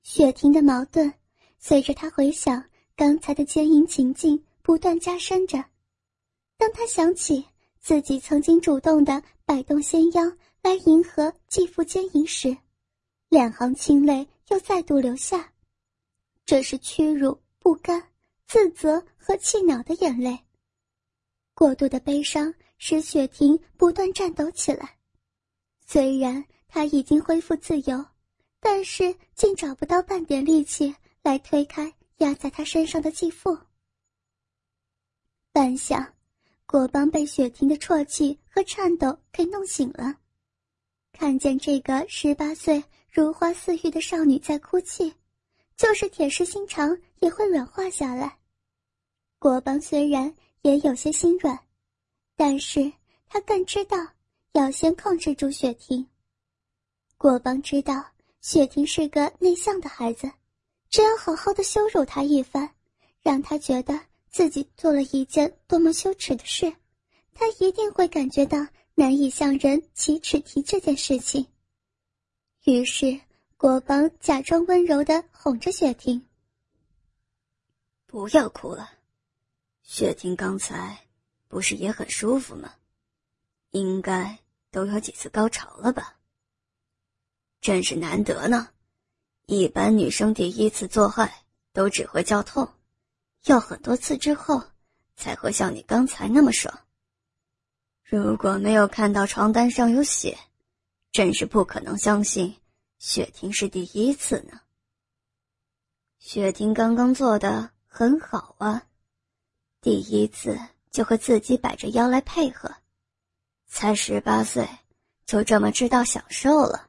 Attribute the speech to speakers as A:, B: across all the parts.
A: 雪婷的矛盾随着她回想刚才的奸淫情境不断加深着。当她想起自己曾经主动地摆动纤腰来迎合继父奸淫时，两行清泪又再度流下。这是屈辱、不甘、自责和气恼的眼泪。过度的悲伤使雪婷不断颤抖起来。虽然她已经恢复自由，但是竟找不到半点力气来推开压在她身上的继父。半晌，国邦被雪婷的啜泣和颤抖给弄醒了。看见这个18岁如花似玉的少女在哭泣，就是铁石心肠也会软化下来。国邦虽然也有些心软，但是他更知道要先控制住雪婷。国邦知道雪婷是个内向的孩子，只要好好的羞辱她一番，让她觉得自己做了一件多么羞耻的事，她一定会感觉到难以向人启齿提这件事情。于是国邦假装温柔地哄着雪婷：
B: 不要哭了，雪婷刚才不是也很舒服吗？应该都有几次高潮了吧？真是难得呢，一般女生第一次做爱都只会叫痛，要很多次之后才会像你刚才那么爽。如果没有看到床单上有血，真是不可能相信雪婷是第一次呢。雪婷刚刚做的很好啊，第一次就会自己摆着腰来配合，才18岁就这么知道享受了。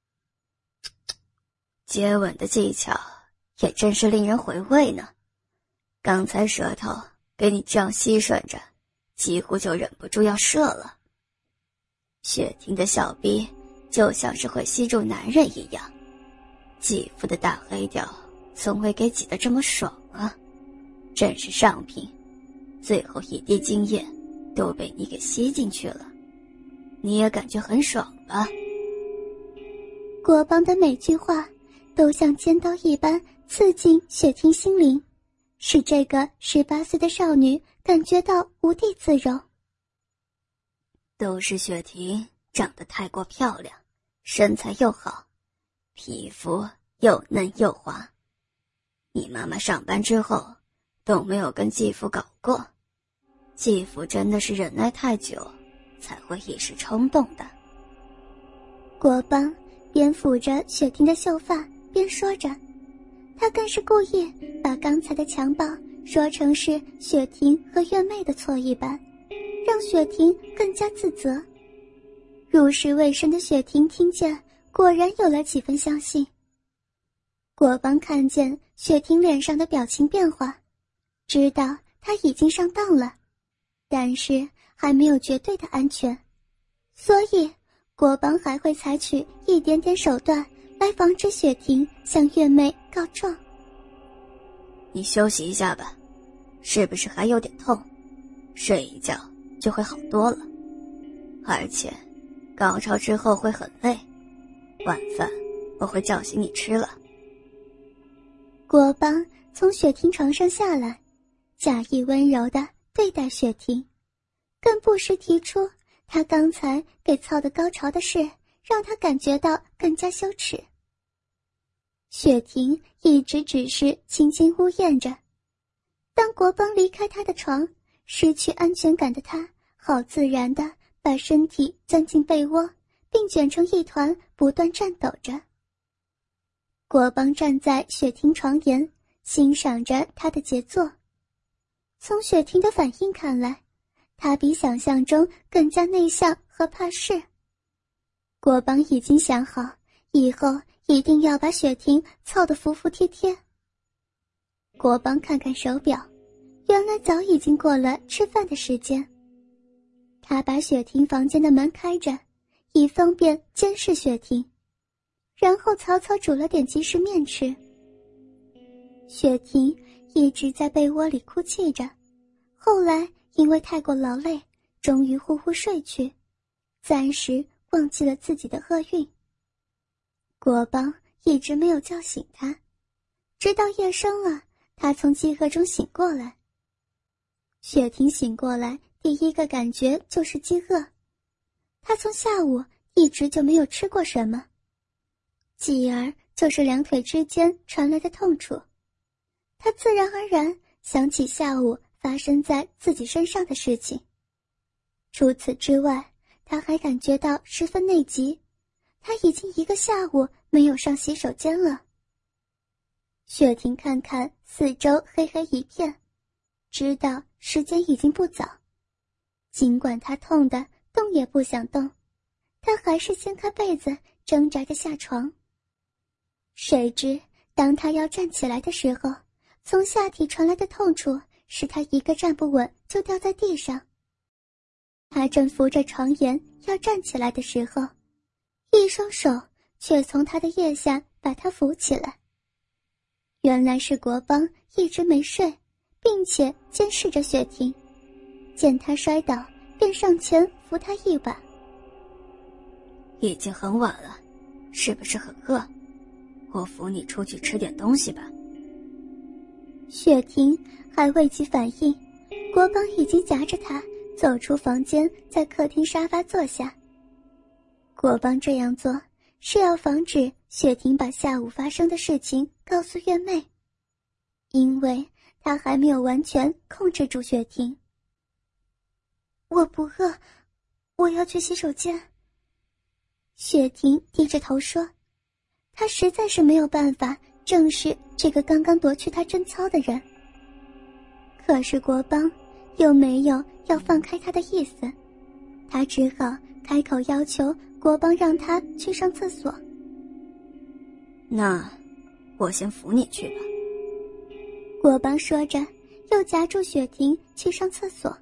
B: 接吻的技巧也真是令人回味呢，刚才舌头给你这样吸吮着，几乎就忍不住要射了。雪婷的小逼就像是会吸住男人一样，继父的大黑屌从未给挤得这么爽啊，真是上品，最后一滴精液都被你给吸进去了，你也感觉很爽吧？
A: 国邦的每句话都像尖刀一般刺进雪婷心灵，使这个18岁的少女感觉到无地自容。
B: 都是雪婷长得太过漂亮，身材又好，皮肤又嫩又滑。你妈妈上班之后都没有跟继父搞过，继父真的是忍耐太久才会一时冲动的。
A: 国邦边抚着雪婷的秀发边说着，他更是故意把刚才的强暴说成是雪婷和月妹的错一般，让雪婷更加自责。入世未深的雪婷听见，果然有了几分相信。国邦看见雪婷脸上的表情变化，知道她已经上当了，但是还没有绝对的安全，所以国邦还会采取一点点手段来防止雪婷向月妹告状。
B: 你休息一下吧，是不是还有点痛？睡一觉就会好多了，而且高潮之后会很累，晚饭我会叫醒你吃了。
A: 国邦从雪婷床上下来，假意温柔地对待雪婷，更不时提出他刚才给操的高潮的事，让他感觉到更加羞耻。雪婷一直只是轻轻呜咽着。当国邦离开他的床，失去安全感的他好自然地把身体钻进被窝，并卷成一团，不断颤抖着。国邦站在雪婷床沿，欣赏着她的杰作。从雪婷的反应看来，她比想象中更加内向和怕事。国邦已经想好，以后一定要把雪婷操得服服帖帖。国邦看看手表，原来早已经过了吃饭的时间。他把雪婷房间的门开着，以方便监视雪婷，然后草草煮了点即食面吃。雪婷一直在被窝里哭泣着，后来因为太过劳累，终于呼呼睡去，暂时忘记了自己的厄运。国邦一直没有叫醒她， 直到夜深了，他从饥饿中醒过来。雪婷醒过来第一个感觉就是饥饿，她从下午一直就没有吃过什么，继而就是两腿之间传来的痛楚。她自然而然想起下午发生在自己身上的事情。除此之外，她还感觉到十分内急，她已经1个下午没有上洗手间了。雪婷看看四周黑黑一片，知道时间已经不早。尽管她痛得动也不想动，她还是掀开被子挣扎着下床。谁知当她要站起来的时候，从下体传来的痛楚使她一个站不稳就掉在地上。她正扶着床沿要站起来的时候，一双手却从她的腋下把她扶起来。原来是国邦一直没睡，并且监视着雪婷，见她摔倒便上前扶她一把。
B: 已经很晚了，是不是很饿？我扶你出去吃点东西吧。
A: 雪婷还未及反应，国邦已经夹着她走出房间，在客厅沙发坐下。国邦这样做是要防止雪婷把下午发生的事情告诉月妹，因为他还没有完全控制住雪婷。我不饿，我要去洗手间。雪婷低着头说，她实在是没有办法正视这个刚刚夺去她贞操的人。可是国邦又没有要放开他的意思，他只好开口要求国邦让他去上厕所。
B: 那我先扶你去吧。
A: 国邦说着又夹住雪婷去上厕所。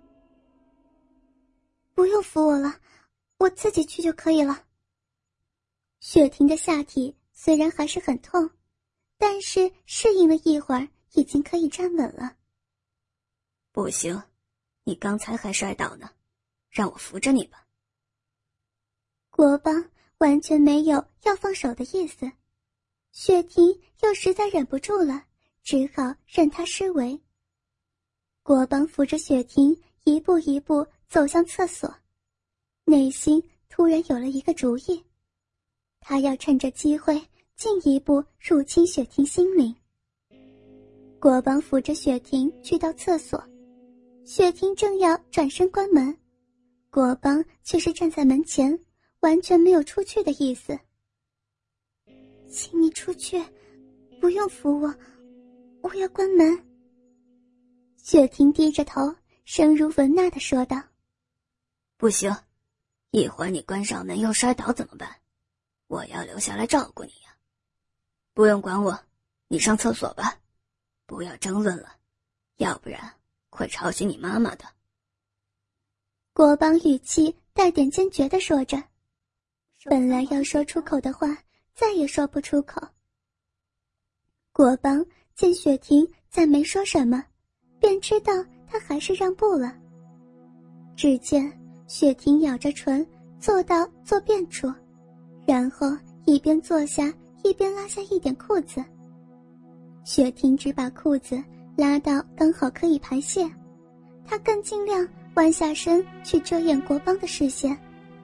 A: 不用扶我了，我自己去就可以了。雪婷的下体虽然还是很痛，但是适应了一会儿已经可以站稳了。
B: 不行，你刚才还摔倒呢，让我扶着你吧。
A: 国邦完全没有要放手的意思，雪婷又实在忍不住了，只好任他施为。国邦扶着雪婷一步一步走向厕所，内心突然有了一个主意，他要趁着机会进一步入侵雪婷心灵。国邦扶着雪婷去到厕所，雪婷正要转身关门，国邦却是站在门前，完全没有出去的意思。请你出去，不用扶我，我要关门。雪婷低着头，声如蚊呐地说道。
B: 不行，一会儿你关上门又摔倒怎么办？我要留下来照顾你呀。不用管我，你上厕所吧，不要争论了，要不然会吵醒你妈妈的。
A: 国邦语气带点坚决地说着，本来要说出口的话再也说不出口。国邦见雪婷再没说什么，便知道她还是让步了。只见雪婷咬着唇坐到坐便处，然后一边坐下一边拉下一点裤子。雪婷只把裤子拉到刚好可以排泄，她更尽量弯下身去遮掩国邦的视线。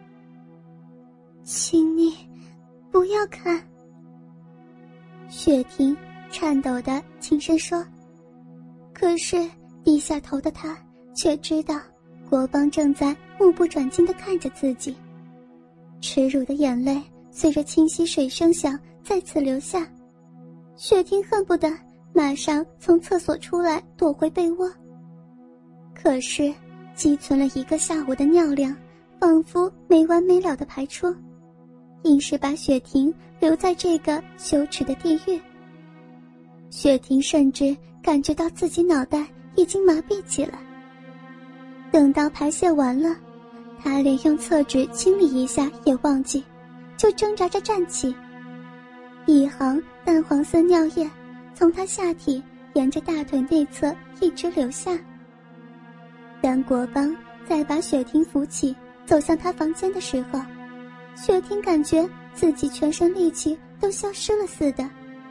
A: 请你不要看。雪婷颤抖地轻声说，可是低下头的她却知道国邦正在目不转睛地看着自己，耻辱的眼泪随着清溪水声响再次流下。雪婷恨不得马上从厕所出来躲回被窝，可是积存了1个下午的尿量仿佛没完没了地排出，硬是把雪婷留在这个羞耻的地狱。雪婷甚至感觉到自己脑袋已经麻痹起来。等到排泄完了，她连用厕纸清理一下也忘记，就挣扎着站起。一行淡黄色尿液从她下体沿着大腿内侧一直流下。当国邦再把雪婷扶起走向她房间的时候，雪婷感觉自己全身力气都消失了似的，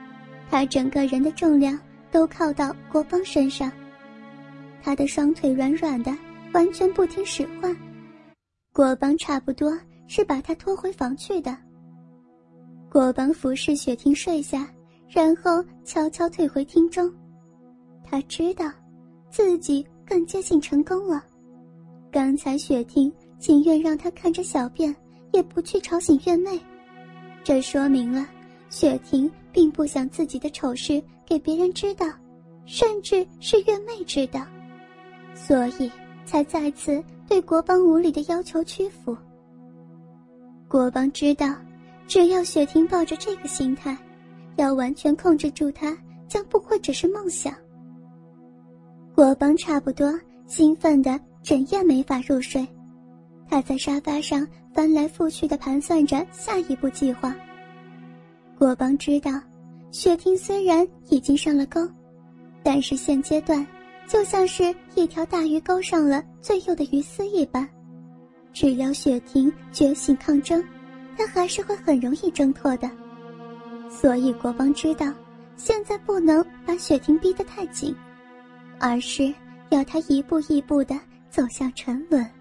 A: 他整个人的重量都靠到国邦身上，他的双腿软软的，完全不听使唤。国邦差不多是把他拖回房去的。国邦服侍雪婷睡下，然后悄悄退回厅中。他知道自己更接近成功了。刚才雪婷情愿让他看着小便，也不去吵醒月妹，这说明了雪婷并不想自己的丑事给别人知道，甚至是月妹知道，所以才再次对国邦无理的要求屈服。国邦知道，只要雪婷抱着这个心态，要完全控制住她，将不会只是梦想。国邦差不多兴奋得整夜没法入睡，他在沙发上翻来覆去地盘算着下一步计划。国邦知道，雪婷虽然已经上了钩，但是现阶段就像是一条大鱼钩上了最幼的鱼丝一般，只要雪婷觉醒抗争，他还是会很容易挣脱的。所以国邦知道，现在不能把雪婷逼得太紧，而是要她一步一步地走向沉沦。